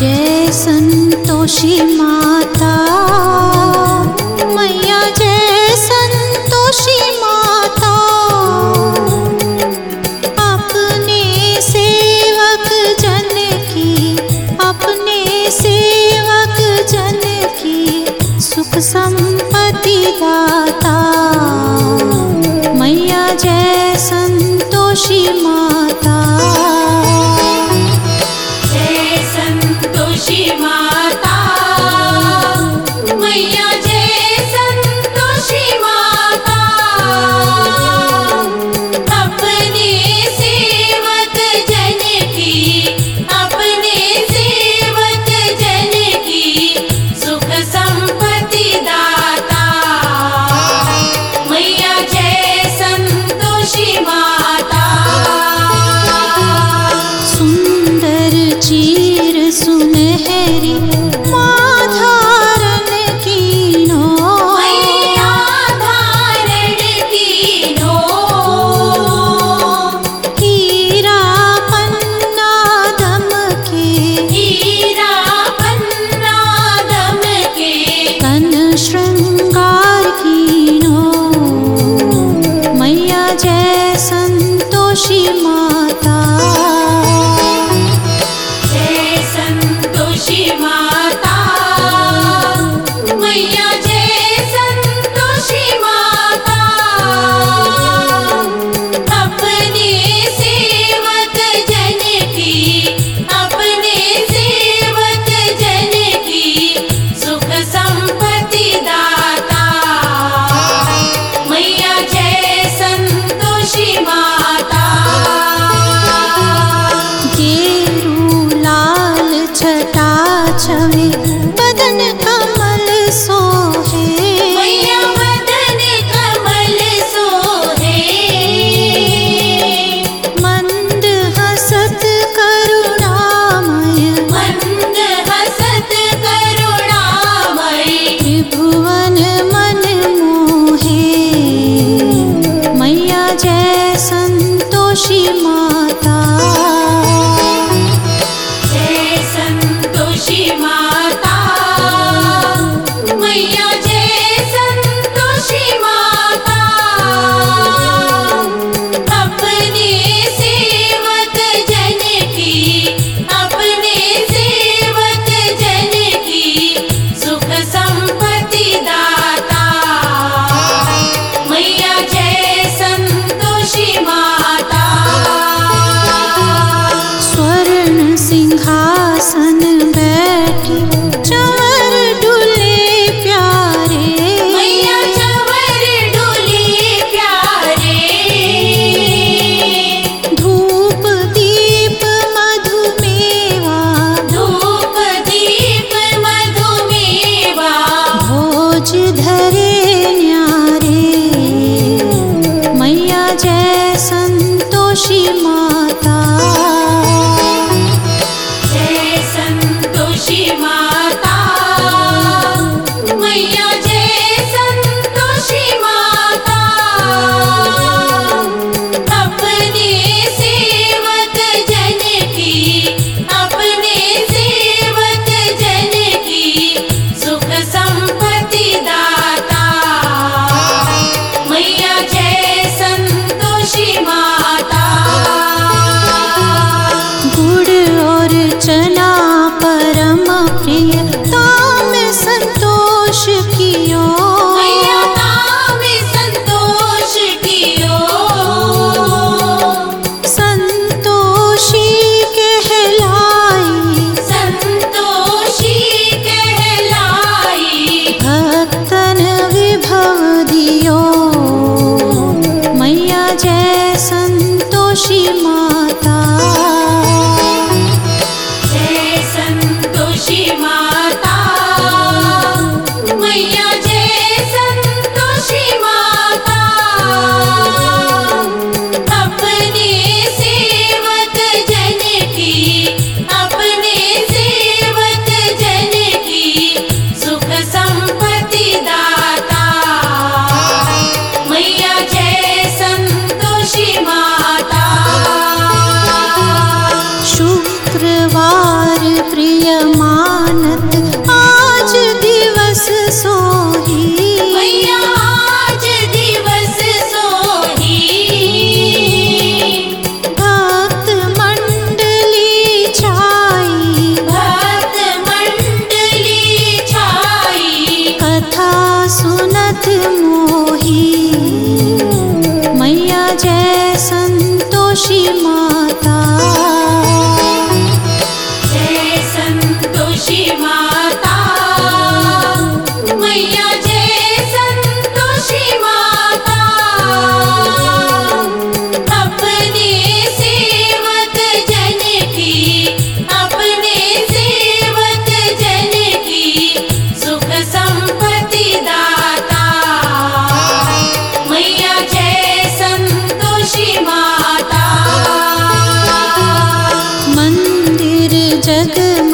जय संतोषी माता, मैया जय संतोषी माता। अपने सेवक जन की, अपने सेवक जन की सुख संपत्ति दाता, मैया जय संतोषी माता। माता मैया जय संतोषी माता। अपने सेवक जन की, अपने सेवक जन की सुख संपत्ति दाता, मैया जय संतोषी माता। सुंदर चीर सुनहरी माँ धारण कीनो, मैया धारण कीनो। हीरा पन्ना दमके, हीरा पन्ना दमके। कन श्रृंगार कीनो, मैया जय संतोषी माता। माता मैया जय संतोषी माता। अपने सेवक जन की, अपने सेवक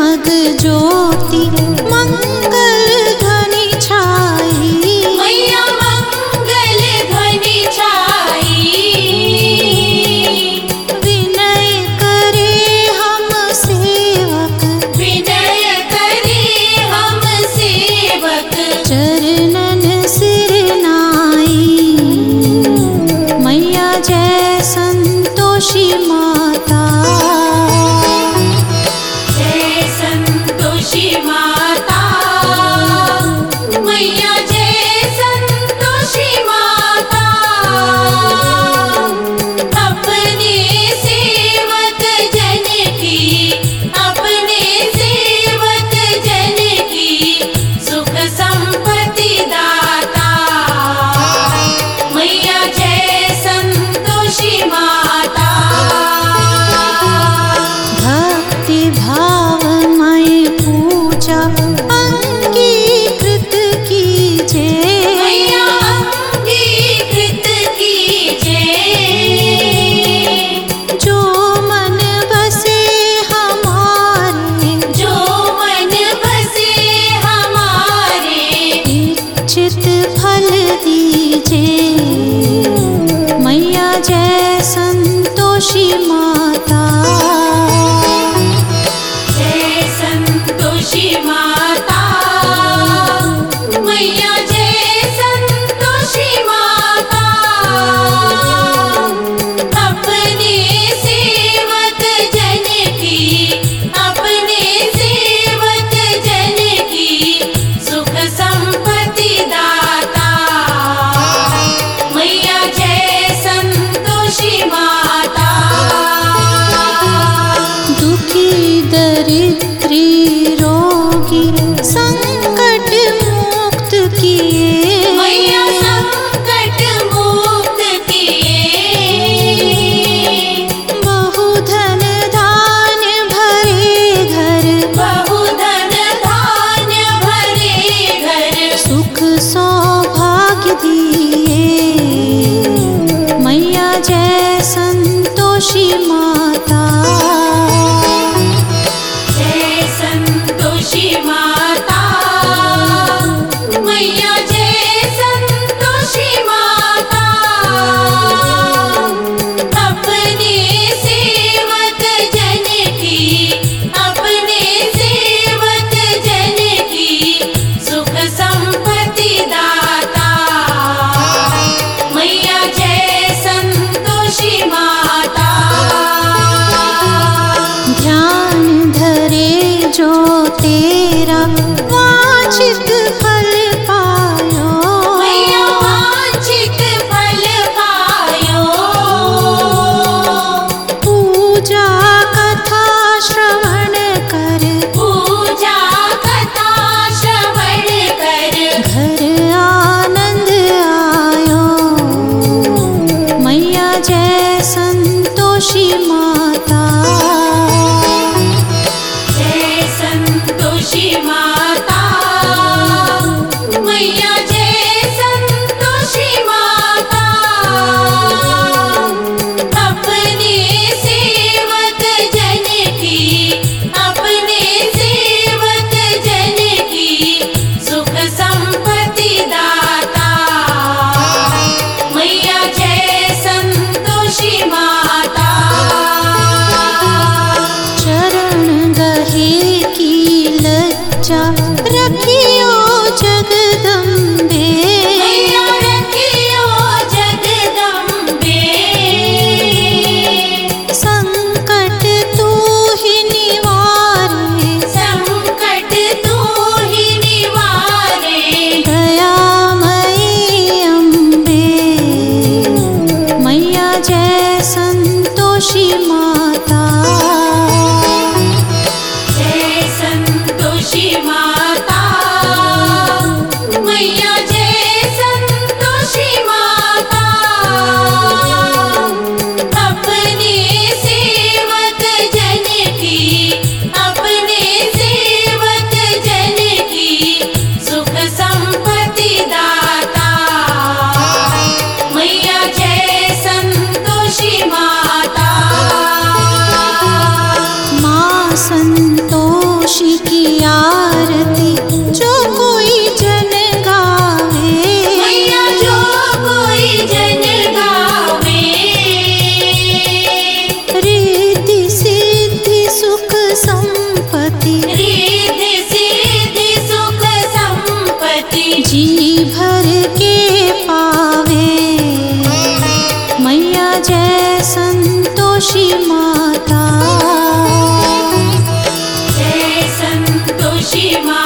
जगमग ज्योति मंगल ध्वनि छाई। मैया मंगल ध्वनि छाई। विनय करे हम सेवक, विनय करे हम सेवक, चरणन सिर नाई। मैया जय संतोषी माता, जय संतोषी माता। मैया जय संतोषी माता। अपने सेवक जन की, अपने सेवक जन की सुख संपत्ति दाता। मैया जय संतोषी माता। भक्ति भावमय पूजा अंगीकृत कीजे। मैया अंगीकृत कीजिए। जो मन बसे हमारे, जो मन बसे हमारे, इच्छित फल दीजे। मैया जय संतोषी माता, जय संतोषी माता। मैया जय संतोषी माता। अपने सेवक जन की, अपने सेवक जन की सुख संपत्ति दाता। मैया जय संतोषी माता। दुखी दरिद्री रोगी संकट मुक्त किए। मैया संकट मुक्त किए। बहुधन धान्य भरे घर, बहुधन धान्य भरे घर, सुख सौभाग्य दिए। मैया जय संतोषी माता, जय संतोषी माता। मैया जय संतोषी माता। अपने सेवक जन की, अपने सेवक जन की सुख संपत्ति दाता। मैया जय संतोषी माता। ध्यान धरे जो तेरा वांछित फल पायो। मैया वांछित फल पायो। पूजा कथा श्रवण कर, पूजा कथा श्रवण कर, घर आनंद आयो। मैया जय संतोषी माता, जय संतोषी माता। मैया जय संतोषी माता। अपने सेवक जन की, अपने सेवक जन की सुख संपत्ति दाता। मैया जय संतोषी माता। चरण गहे की लज्जा संतोषी माता।